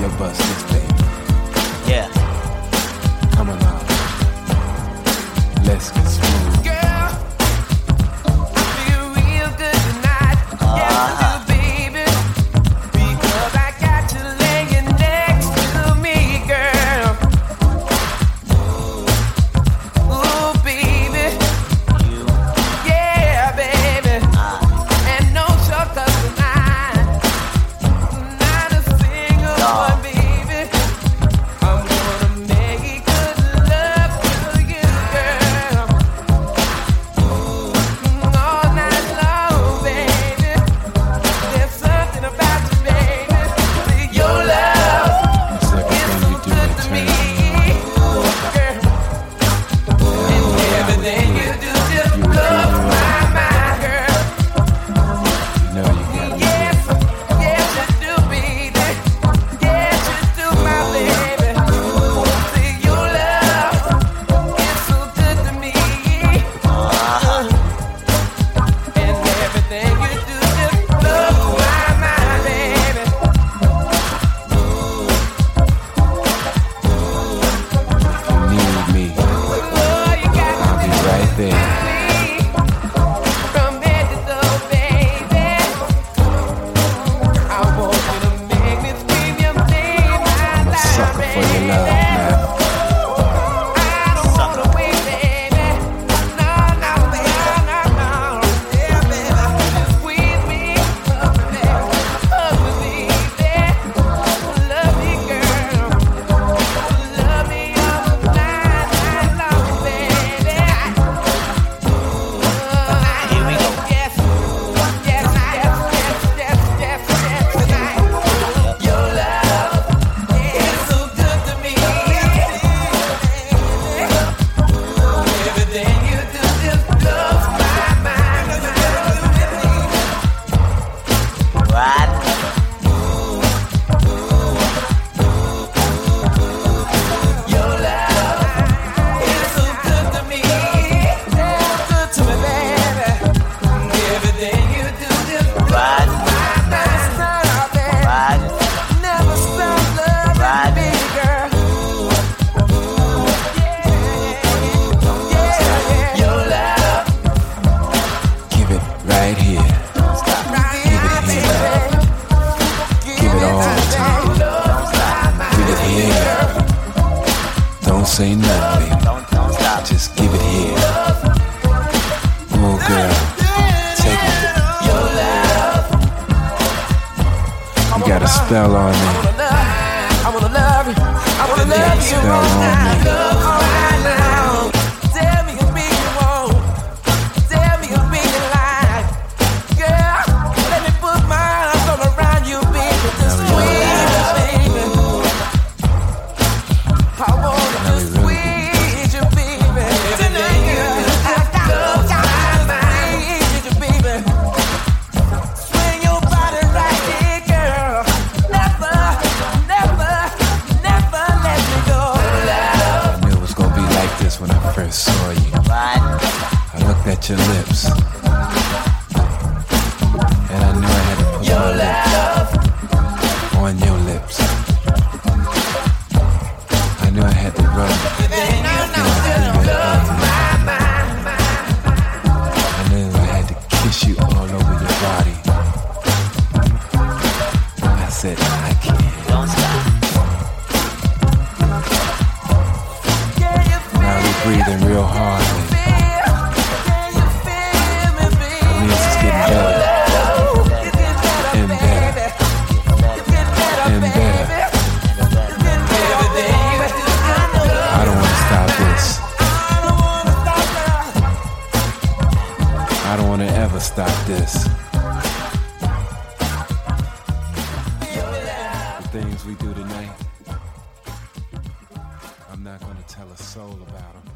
Yo, bust this baby. Yeah. Come on now. Let's get smooth. Girl, I feel real good tonight. Yes, I do, baby. Because I got you laying next to me, girl. Ooh, baby. Yeah, baby. And no shortcuts tonight. Not a single one, baby. I'm gonna make good love to you, girl. All night long, baby. There's something about you, baby. Your love It's everything you do that to me, turns girl. And everything you do just blows my mind, girl. me. You know you gotta Yes, yes you do, baby. Yes you do, my baby. See, your love is so good to me. And everything you do just blows my mind, baby. If you need me, Oh, you got I'll be right there. me from head to toe, baby. I want you to make me scream your name out I'm a loud, sucker for your baby. love, man. I don't wanna wait, baby. No, no, baby, no, no. Yeah, baby, squeeze me, hug me, baby. Love me, girl. Love me all night long, baby. Here we go. Yes, yes, yes, yes, yes, yes, tonight. Your love is so good to me. Everything you do just blows my mind. Right. Your love is so good to me. Good to me, baby. Everything you do just blows Right. my mind, baby. Right. Never stop loving me, girl. Yeah, your love, Give it right here. right here, Give it all to me. Give it here. Don't say nothing, baby. Don't stop. Just give it here. Oh, girl, take it. You got a spell on me. I wanna love you. I wanna love you Spell all on night me. long. Tell me a big one. Tell me a big lie. Girl, let me put my arms all around you, baby. Just Now we squeeze, baby. I wanna Now we just really squeeze you, baby. Tonight you just blows my mind. Squeeze you, baby. Swing your body right here, girl. Never, never, never let me go. I knew it was gonna be like this when I first saw you. Right. I looked at your lips, and I knew I had to put my lips on your lips. I knew I had to rub it. I knew I had to kiss you all over your body. I said I can't. Don't stop. Now we're breathing real hard, baby. That means it's getting better and better and better. I don't want to stop this. I don't want to ever stop this. The things we do tonight, I'm not going to tell a soul about them.